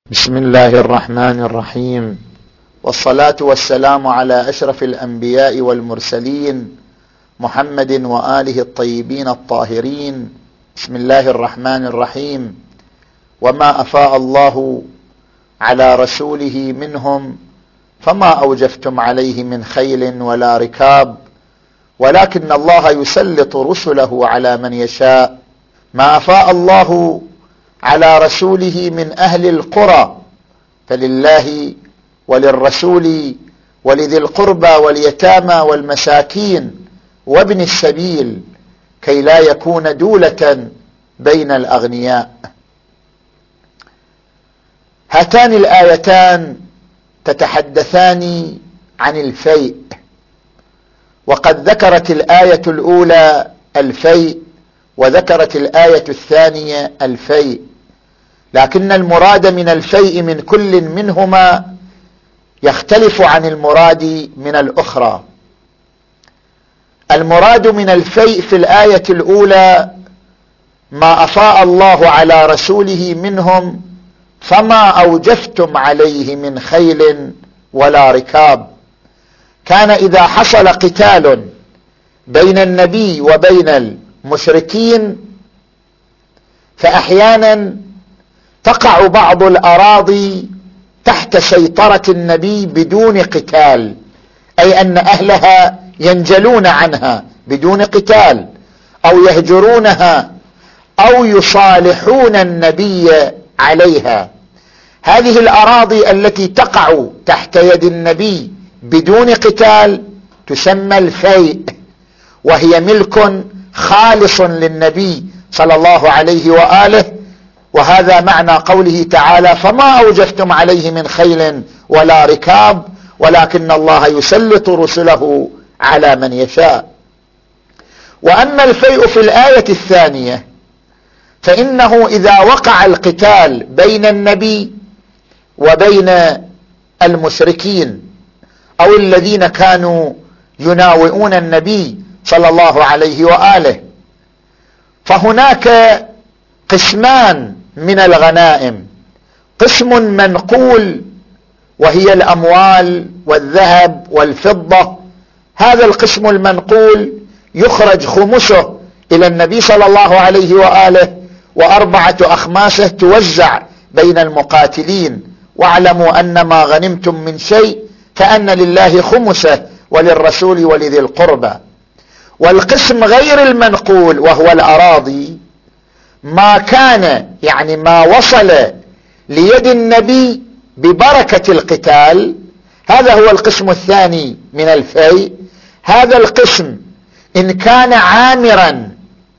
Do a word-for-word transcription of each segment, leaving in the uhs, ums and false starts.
بسم الله الرحمن الرحيم، والصلاة والسلام على أشرف الأنبياء والمرسلين محمد وآله الطيبين الطاهرين. بسم الله الرحمن الرحيم. وما أفاء الله على رسوله منهم فما أوجفتم عليه من خيل ولا ركاب ولكن الله يسلط رسله على من يشاء. ما أفاء الله على رسوله من أهل القرى فلله وللرسول ولذي القربى واليتامى والمساكين وابن السبيل كي لا يكون دولة بين الأغنياء. هاتان الآيتان تتحدثان عن الفيء، وقد ذكرت الآية الأولى الفيء وذكرت الآية الثانية الفيء، لكن المراد من الفيء من كل منهما يختلف عن المراد من الأخرى. المراد من الفيء في الآية الأولى ما أفاء الله على رسوله منهم فما أوجفتم عليه من خيل ولا ركاب. كان إذا حصل قتال بين النبي وبين المشركين فأحيانا تقع بعض الأراضي تحت سيطرة النبي بدون قتال، أي أن أهلها ينجلون عنها بدون قتال أو يهجرونها أو يصالحون النبي عليها. هذه الأراضي التي تقع تحت يد النبي بدون قتال تسمى الفيء، وهي ملك خالص للنبي صلى الله عليه وآله. وهذا معنى قوله تعالى فما أوجفتم عليه من خيل ولا ركاب ولكن الله يسلط رسله على من يشاء. وأما الفيء في الآية الثانية فإنه إذا وقع القتال بين النبي وبين المشركين أو الذين كانوا يناوئون النبي صلى الله عليه وآله، فهناك قسمان من الغنائم: قسم منقول وهي الأموال والذهب والفضة. هذا القسم المنقول يخرج خمسه إلى النبي صلى الله عليه وآله، وأربعة أخماسه توزع بين المقاتلين. واعلموا أن ما غنمتم من شيء فأن لله خمسه وللرسول ولذي القربى. والقسم غير المنقول وهو الأراضي ما كان يعني ما وصل ليد النبي ببركة القتال، هذا هو القسم الثاني من الفيء. هذا القسم إن كان عامرا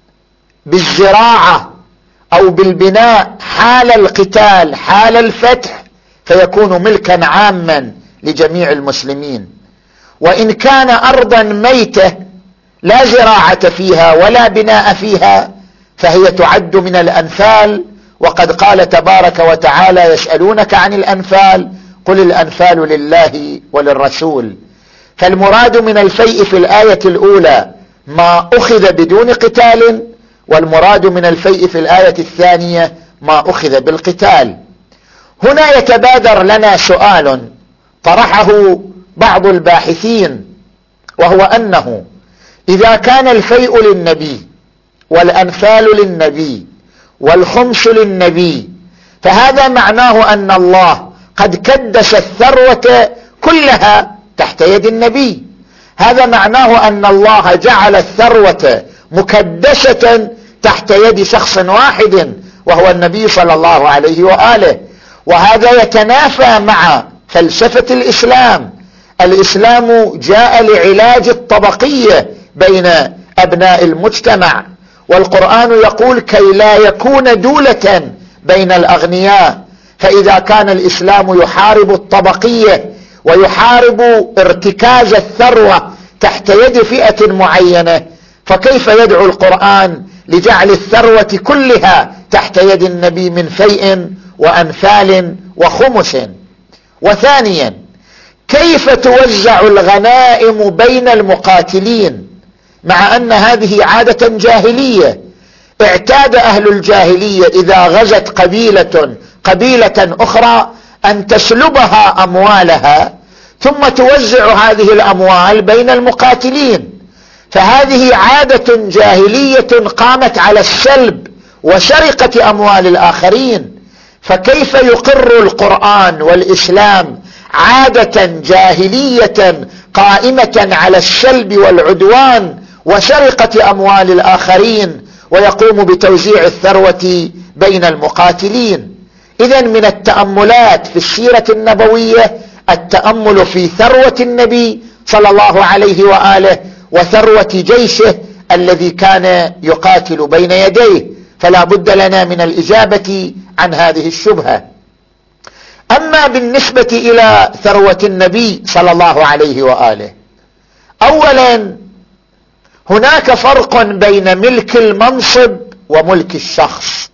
بالزراعة أو بالبناء حال القتال حال الفتح فيكون ملكا عاما لجميع المسلمين، وإن كان أرضا ميتة لا زراعة فيها ولا بناء فيها فهي تعد من الأنفال. وقد قال تبارك وتعالى يسألونك عن الأنفال قل الأنفال لله وللرسول. فالمراد من الفيء في الآية الأولى ما أخذ بدون قتال، والمراد من الفيء في الآية الثانية ما أخذ بالقتال. هنا يتبادر لنا سؤال طرحه بعض الباحثين، وهو أنه إذا كان الفيء للنبي والأنفال للنبي والخمس للنبي فهذا معناه أن الله قد كدس الثروة كلها تحت يد النبي. هذا معناه أن الله جعل الثروة مكدسة تحت يد شخص واحد وهو النبي صلى الله عليه وآله. وهذا يتنافى مع فلسفة الإسلام. الإسلام جاء لعلاج الطبقية بين أبناء المجتمع، والقرآن يقول كي لا يكون دولة بين الأغنياء. فإذا كان الإسلام يحارب الطبقية ويحارب ارتكاز الثروة تحت يد فئة معينة، فكيف يدعو القرآن لجعل الثروة كلها تحت يد النبي من فيء وأنفال وخمس؟ وثانيا، كيف توزع الغنائم بين المقاتلين مع أن هذه عادة جاهلية؟ اعتاد أهل الجاهلية إذا غزت قبيلة قبيلة أخرى أن تسلبها أموالها ثم توزع هذه الأموال بين المقاتلين، فهذه عادة جاهلية قامت على السلب وسرقة أموال الآخرين. فكيف يقر القرآن والإسلام عادة جاهلية قائمة على السلب والعدوان وسرقة أموال الآخرين ويقوم بتوزيع الثروة بين المقاتلين؟ إذن من التأملات في السيرة النبوية التأمل في ثروة النبي صلى الله عليه وآله وثروة جيشه الذي كان يقاتل بين يديه، فلا بد لنا من الإجابة عن هذه الشبهة. أما بالنسبة إلى ثروة النبي صلى الله عليه وآله، أولا هناك فرق بين ملك المنصب وملك الشخص.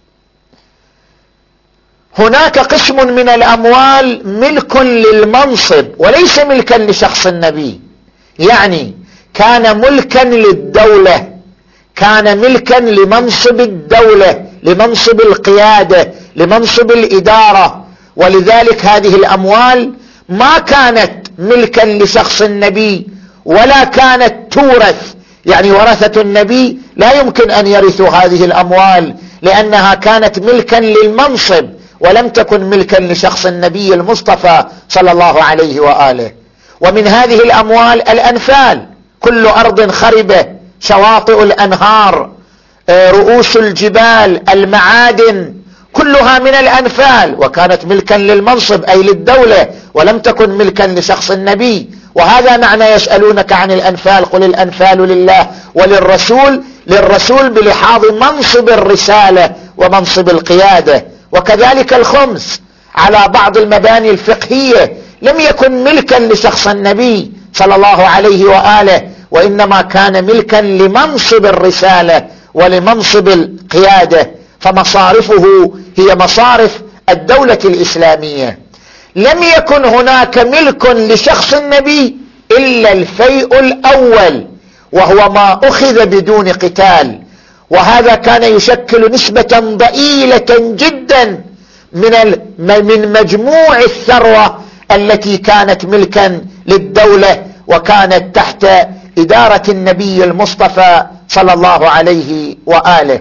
هناك قسم من الأموال ملك للمنصب وليس ملكا لشخص النبي، يعني كان ملكا للدولة، كان ملكا لمنصب الدولة، لمنصب القيادة، لمنصب الإدارة، ولذلك هذه الأموال ما كانت ملكا لشخص النبي ولا كانت تورث، يعني ورثة النبي لا يمكن أن يرثوا هذه الأموال لأنها كانت ملكا للمنصب ولم تكن ملكا لشخص النبي المصطفى صلى الله عليه وآله. ومن هذه الأموال الأنفال، كل أرض خربة، شواطئ الأنهار، رؤوس الجبال، المعادن، كلها من الأنفال، وكانت ملكا للمنصب أي للدولة ولم تكن ملكا لشخص النبي. وهذا معنى يسألونك عن الأنفال قل الأنفال لله وللرسول، للرسول بلحاظ منصب الرسالة ومنصب القيادة. وكذلك الخمس على بعض المباني الفقهية لم يكن ملكا لشخص النبي صلى الله عليه وآله، وإنما كان ملكا لمنصب الرسالة ولمنصب القيادة، فمصارفه هي مصارف الدولة الإسلامية. لم يكن هناك ملك لشخص النبي إلا الفيء الأول، وهو ما أخذ بدون قتال، وهذا كان يشكل نسبة ضئيلة جدا من من مجموع الثروة التي كانت ملكا للدولة وكانت تحت إدارة النبي المصطفى صلى الله عليه وآله.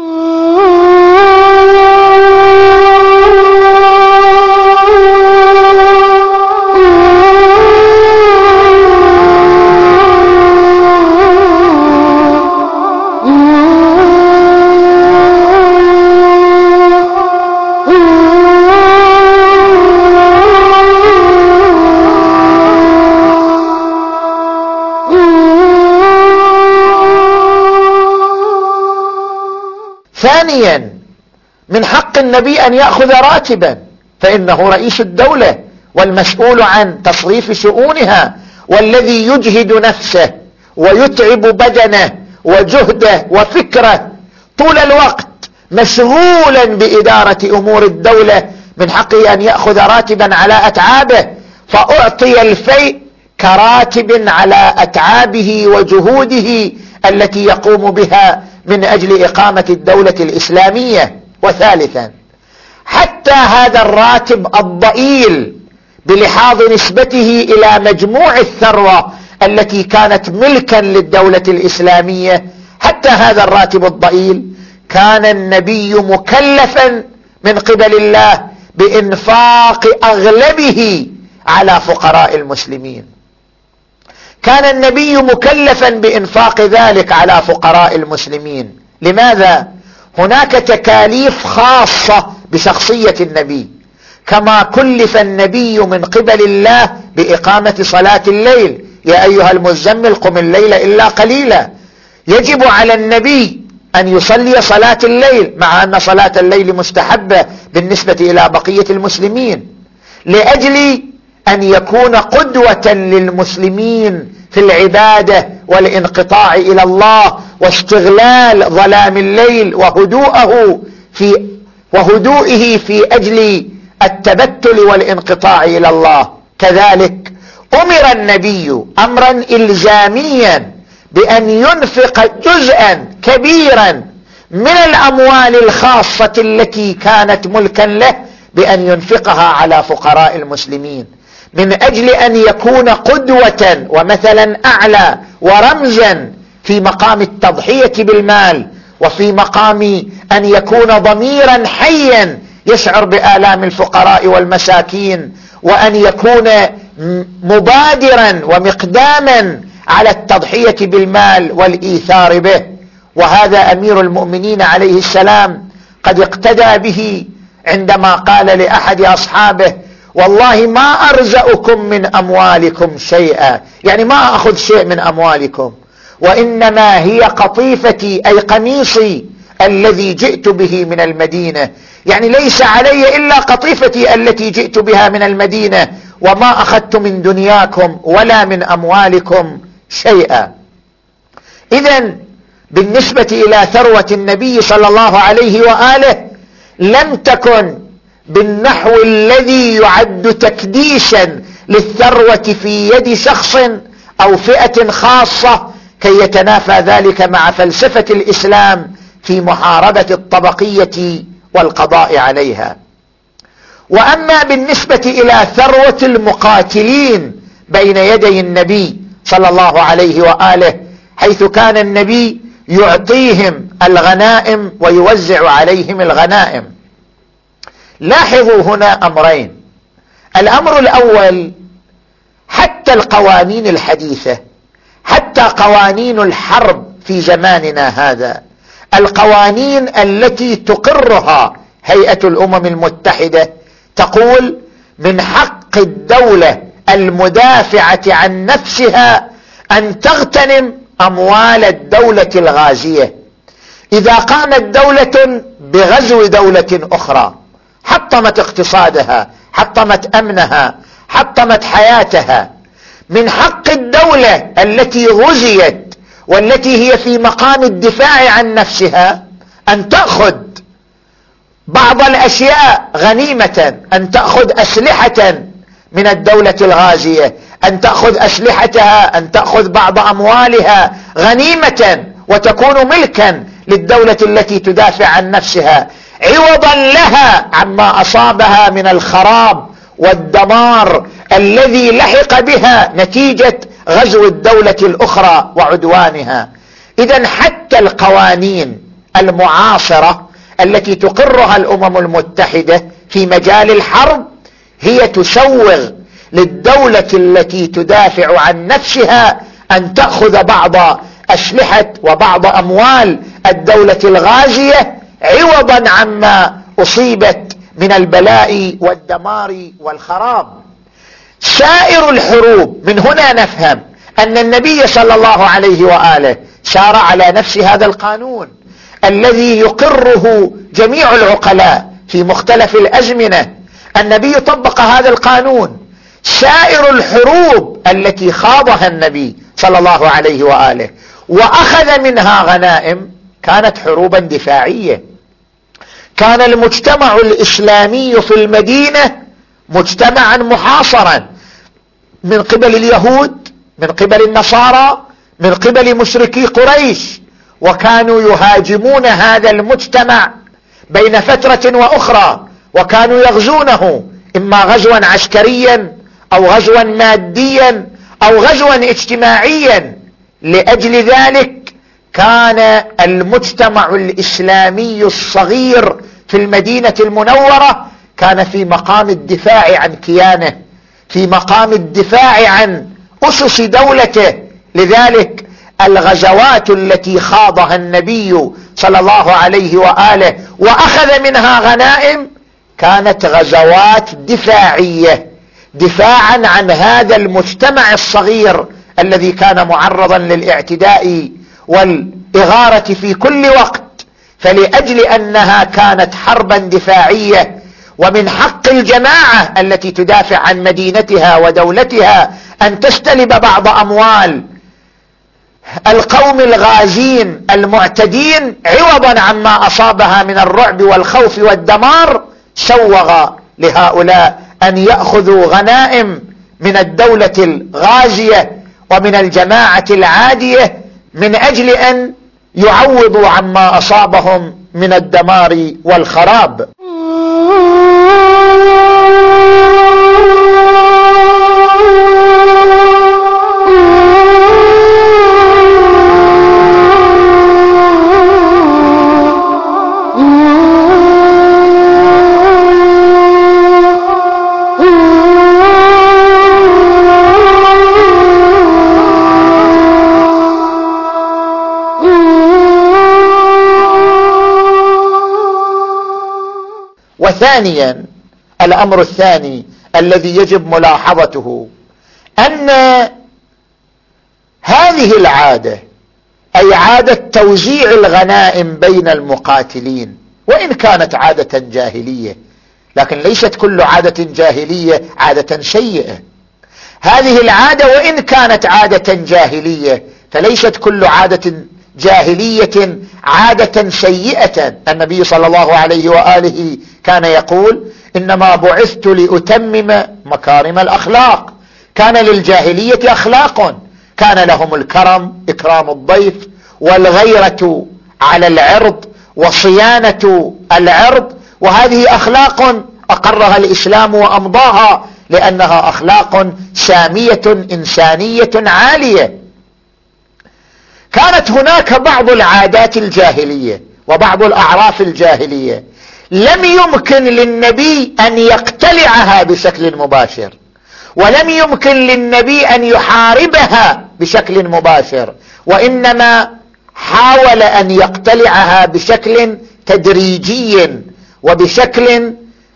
ثانيا، من حق النبي أن يأخذ راتبا، فإنه رئيس الدولة والمسؤول عن تصريف شؤونها، والذي يجهد نفسه ويتعب بدنه وجهده وفكره طول الوقت مشغولا بإدارة أمور الدولة من حقه أن يأخذ راتبا على أتعابه، فأعطي الفيء كراتب على أتعابه وجهوده التي يقوم بها من أجل إقامة الدولة الإسلامية. وثالثا، حتى هذا الراتب الضئيل بلحاظ نسبته إلى مجموع الثروة التي كانت ملكا للدولة الإسلامية، حتى هذا الراتب الضئيل كان النبي مكلفا من قبل الله بإنفاق أغلبه على فقراء المسلمين. كان النبي مكلفا بإنفاق ذلك على فقراء المسلمين. لماذا؟ هناك تكاليف خاصة بشخصية النبي، كما كلف النبي من قبل الله بإقامة صلاة الليل، يا أيها المزمل قم الليل إلا قليلا. يجب على النبي أن يصلي صلاة الليل، مع أن صلاة الليل مستحبة بالنسبة إلى بقية المسلمين، لأجل أن يكون قدوة للمسلمين في العبادة والانقطاع إلى الله واستغلال ظلام الليل وهدوءه في وهدوئه في أجل التبتل والانقطاع إلى الله. كذلك أمر النبي أمرا إلزاميا بأن ينفق جزءا كبيرا من الأموال الخاصة التي كانت ملكا له بأن ينفقها على فقراء المسلمين، من أجل أن يكون قدوة ومثلا أعلى ورمزا في مقام التضحية بالمال، وفي مقام أن يكون ضميرا حيا يشعر بآلام الفقراء والمساكين، وأن يكون مبادرا ومقداما على التضحية بالمال والإيثار به. وهذا أمير المؤمنين عليه السلام قد اقتدى به عندما قال لأحد أصحابه: والله ما أرزقكم من أموالكم شيئا، يعني ما أخذ شيء من أموالكم، وإنما هي قطيفتي أي قميصي الذي جئت به من المدينة، يعني ليس علي إلا قطيفتي التي جئت بها من المدينة، وما أخذت من دنياكم ولا من أموالكم شيئا. إذن بالنسبة إلى ثروة النبي صلى الله عليه وآله لم تكن بالنحو الذي يعد تكديسا للثروة في يد شخص أو فئة خاصة كي يتنافى ذلك مع فلسفة الإسلام في محاربة الطبقية والقضاء عليها. وأما بالنسبة إلى ثروة المقاتلين بين يدي النبي صلى الله عليه وآله، حيث كان النبي يعطيهم الغنائم ويوزع عليهم الغنائم، لاحظوا هنا أمرين. الأمر الأول، حتى القوانين الحديثة، حتى قوانين الحرب في زماننا هذا، القوانين التي تقرها هيئة الأمم المتحدة تقول من حق الدولة المدافعة عن نفسها أن تغتنم أموال الدولة الغازية. إذا قامت دولة بغزو دولة أخرى، حطمت اقتصادها، حطمت أمنها، حطمت حياتها، من حق الدولة التي غزيت والتي هي في مقام الدفاع عن نفسها أن تأخذ بعض الأشياء غنيمة، أن تأخذ أسلحة من الدولة الغازية، أن تأخذ أسلحتها، أن تأخذ بعض أموالها غنيمة وتكون ملكا للدولة التي تدافع عن نفسها، عوضا لها عما أصابها من الخراب والدمار الذي لحق بها نتيجة غزو الدولة الأخرى وعدوانها. إذن حتى القوانين المعاصرة التي تقرها الأمم المتحدة في مجال الحرب هي تسوغ للدولة التي تدافع عن نفسها أن تأخذ بعض أسلحة وبعض أموال الدولة الغازية عوضا عما أصيبت من البلاء والدمار والخراب. سائر الحروب، من هنا نفهم أن النبي صلى الله عليه وآله سار على نفس هذا القانون الذي يقره جميع العقلاء في مختلف الأزمنة. النبي طبق هذا القانون. سائر الحروب التي خاضها النبي صلى الله عليه وآله وأخذ منها غنائم كانت حروبا دفاعية. كان المجتمع الإسلامي في المدينة مجتمعا محاصرا من قبل اليهود، من قبل النصارى، من قبل مشركي قريش، وكانوا يهاجمون هذا المجتمع بين فترة وأخرى، وكانوا يغزونه إما غزوا عسكريا أو غزوا ماديا أو غزوا اجتماعيا. لأجل ذلك كان المجتمع الإسلامي الصغير في المدينة المنورة كان في مقام الدفاع عن كيانه، في مقام الدفاع عن أسس دولته. لذلك الغزوات التي خاضها النبي صلى الله عليه وآله وأخذ منها غنائم كانت غزوات دفاعية، دفاعا عن هذا المجتمع الصغير الذي كان معرضا للاعتداء والإغارة في كل وقت. فلأجل أنها كانت حربا دفاعية، ومن حق الجماعة التي تدافع عن مدينتها ودولتها أن تستلب بعض أموال القوم الغازين المعتدين عوضا عما أصابها من الرعب والخوف والدمار، سوغ لهؤلاء أن يأخذوا غنائم من الدولة الغازية ومن الجماعة العادية من أجل أن يعوضوا عما أصابهم من الدمار والخراب. وثانيا الأمر الثاني الذي يجب ملاحظته أن هذه العادة أي عادة توزيع الغنائم بين المقاتلين، وإن كانت عادة جاهلية، لكن ليست كل عادة جاهلية عادة سيئة. هذه العادة وإن كانت عادة جاهلية فليست كل عادة جاهلية عادة سيئة. النبي صلى الله عليه وآله كان يقول: إنما بعثت لأتمم مكارم الأخلاق. كان للجاهلية أخلاق، كان لهم الكرم، إكرام الضيف، والغيرة على العرض، وصيانة العرض، وهذه أخلاق أقرها الإسلام وأمضاها لأنها أخلاق سامية إنسانية عالية. كانت هناك بعض العادات الجاهلية وبعض الأعراف الجاهلية لم يمكن للنبي أن يقتلعها بشكل مباشر، ولم يمكن للنبي أن يحاربها بشكل مباشر، وإنما حاول أن يقتلعها بشكل تدريجي وبشكل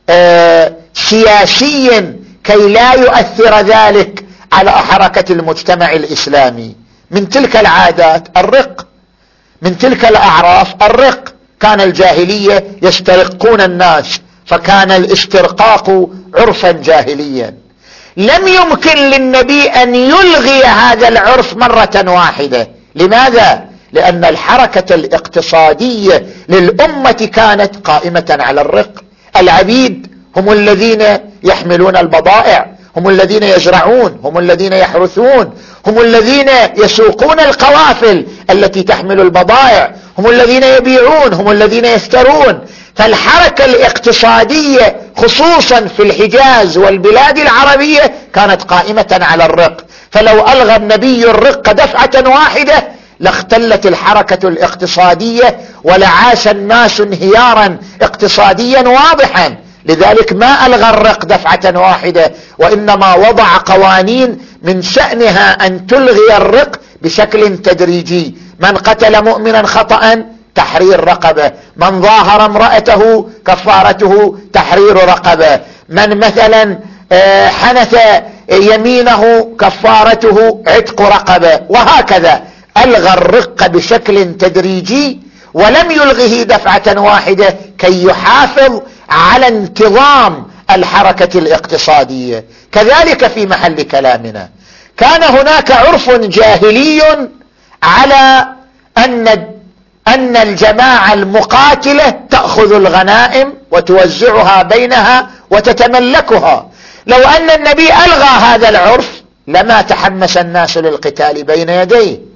آه سياسي كي لا يؤثر ذلك على حركة المجتمع الإسلامي. من تلك العادات الرق، من تلك الأعراف الرق. كان الجاهلية يسترقون الناس، فكان الاسترقاق عرفا جاهليا. لم يمكن للنبي أن يلغي هذا العرف مرة واحدة. لماذا؟ لأن الحركة الاقتصادية للأمة كانت قائمة على الرق. العبيد هم الذين يحملون البضائع، هم الذين يزرعون، هم الذين يحرثون، هم الذين يسوقون القوافل التي تحمل البضائع، هم الذين يبيعون، هم الذين يشترون. فالحركة الاقتصادية خصوصا في الحجاز والبلاد العربية كانت قائمة على الرق. فلو ألغى النبي الرق دفعة واحدة لاختلت الحركة الاقتصادية ولعاش الناس انهيارا اقتصاديا واضحا. لذلك ما ألغى الرق دفعة واحدة، وإنما وضع قوانين من شأنها أن تلغي الرق بشكل تدريجي. من قتل مؤمنا خطأ تحرير رقبة، من ظاهر امرأته كفارته تحرير رقبة، من مثلا حنث يمينه كفارته عتق رقبة، وهكذا. ألغى الرق بشكل تدريجي ولم يلغه دفعة واحدة كي يحافظ على انتظام الحركة الاقتصادية. كذلك في محل كلامنا كان هناك عرف جاهلي على أن أن الجماعة المقاتلة تأخذ الغنائم وتوزعها بينها وتتملكها. لو أن النبي ألغى هذا العرف لما تحمس الناس للقتال بين يديه.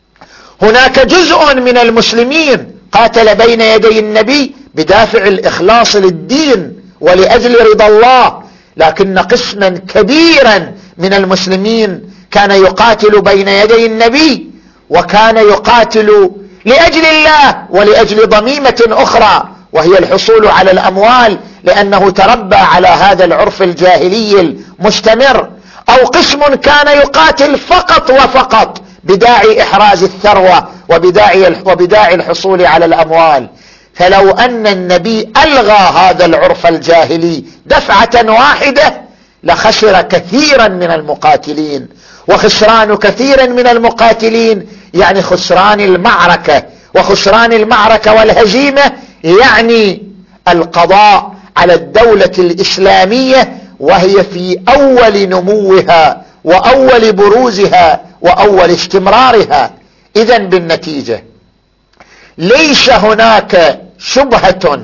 هناك جزء من المسلمين قاتل بين يدي النبي بدافع الإخلاص للدين ولأجل رضا الله، لكن قسما كبيرا من المسلمين كان يقاتل بين يدي النبي، وكان يقاتل لأجل الله ولأجل ضميمة أخرى وهي الحصول على الأموال، لأنه تربى على هذا العرف الجاهلي المستمر. أو قسم كان يقاتل فقط وفقط بداعي إحراز الثروة وبداعي وبداعي الحصول على الأموال. فلو أن النبي ألغى هذا العرف الجاهلي دفعة واحدة لخسر كثيرا من المقاتلين، وخسران كثير من المقاتلين يعني خسران المعركة، وخسران المعركة والهزيمة يعني القضاء على الدولة الإسلامية وهي في أول نموها وأول بروزها وأول استمرارها. إذن بالنتيجة ليس هناك شبهة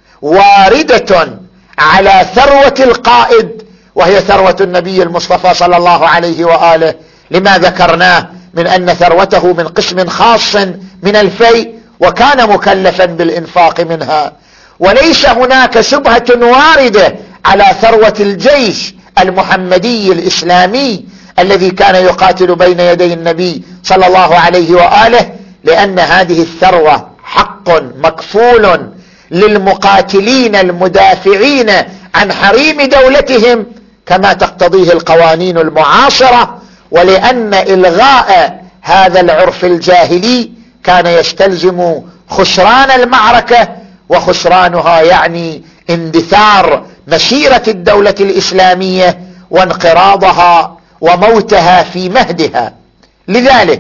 واردة على ثروة القائد وهي ثروة النبي المصطفى صلى الله عليه وآله، لما ذكرناه من أن ثروته من قسم خاص من الفيء وكان مكلفا بالإنفاق منها. وليس هناك شبهة واردة على ثروة الجيش المحمدي الإسلامي الذي كان يقاتل بين يدي النبي صلى الله عليه وآله، لأن هذه الثروة حق مكفول للمقاتلين المدافعين عن حريم دولتهم كما تقتضيه القوانين المعاصرة، ولأن إلغاء هذا العرف الجاهلي كان يستلزم خسران المعركة، وخسرانها يعني اندثار مسيرة الدولة الإسلامية وانقراضها وموتها في مهدها. لذلك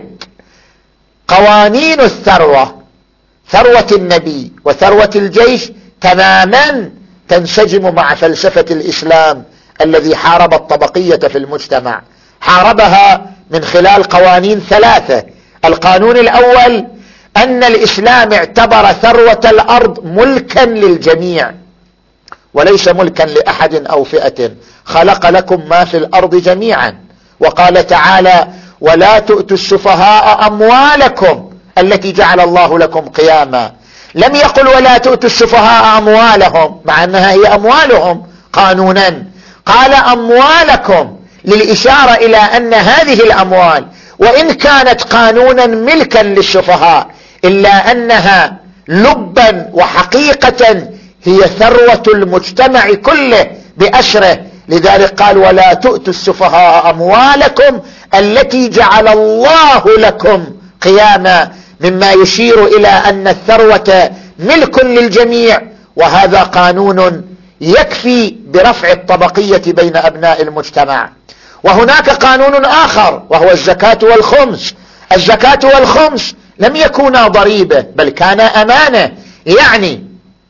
قوانين الثروة، ثروة النبي وثروة الجيش، تماما تنسجم مع فلسفة الإسلام الذي حارب الطبقية في المجتمع. حاربها من خلال قوانين ثلاثة. القانون الأول أن الإسلام اعتبر ثروة الأرض ملكا للجميع وليس ملكا لأحد أو فئة، خلق لكم ما في الأرض جميعا، وقال تعالى: ولا تؤتوا السفهاء أموالكم التي جعل الله لكم قياما. لم يقل ولا تؤتوا السفهاء أموالهم مع أنها هي أموالهم قانونا، قال أموالكم للإشارة إلى أن هذه الأموال وإن كانت قانونا ملكا للسفهاء إلا أنها لبا وحقيقة هي ثروة المجتمع كله بأسره. لذلك قال: ولا تؤتوا السفهاء أموالكم التي جعل الله لكم قياما، مما يشير إلى أن الثروة ملك للجميع، وهذا قانون يكفي برفع الطبقية بين أبناء المجتمع. وهناك قانون آخر وهو الزكاة والخمس. الزكاة والخمس لم يكونا ضريبة بل كان أمانة، يعني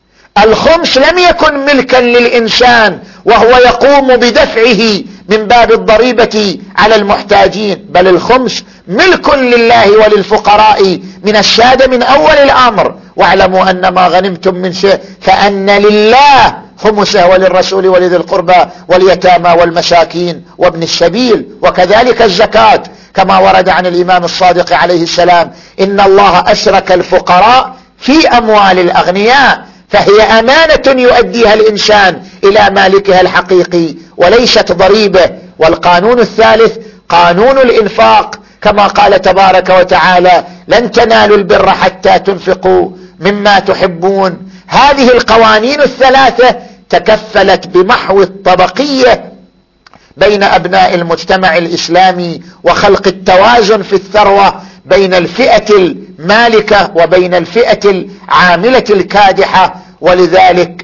الخمس لم يكن ملكا للإنسان وهو يقوم بدفعه من باب الضريبة على المحتاجين، بل الخمس ملك لله وللفقراء من السادة من أول الأمر. واعلموا أن ما غنمتم من شيء فأن لله خمسه وللرسول ولذي القربى واليتامى والمساكين وابن السبيل. وكذلك الزكاة كما ورد عن الإمام الصادق عليه السلام: إن الله أشرك الفقراء في أموال الأغنياء، فهي أمانة يؤديها الإنسان إلى مالكها الحقيقي وليست ضريبة. والقانون الثالث قانون الإنفاق، كما قال تبارك وتعالى: لن تنالوا البر حتى تنفقوا مما تحبون. هذه القوانين الثلاثة تكفلت بمحو الطبقية بين أبناء المجتمع الإسلامي وخلق التوازن في الثروة بين الفئة المالكة وبين الفئة العاملة الكادحة. ولذلك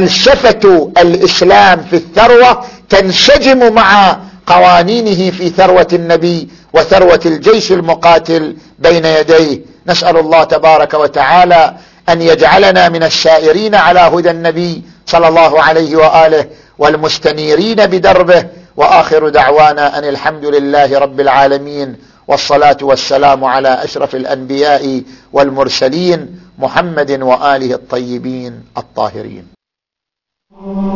فلسفة الإسلام في الثروة تنسجم مع قوانينه في ثروة النبي وثروة الجيش المقاتل بين يديه. نسأل الله تبارك وتعالى أن يجعلنا من السائرين على هدى النبي صلى الله عليه وآله والمستنيرين بدربه. وآخر دعوانا أن الحمد لله رب العالمين، والصلاة والسلام على أشرف الأنبياء والمرسلين محمد وآله الطيبين الطاهرين.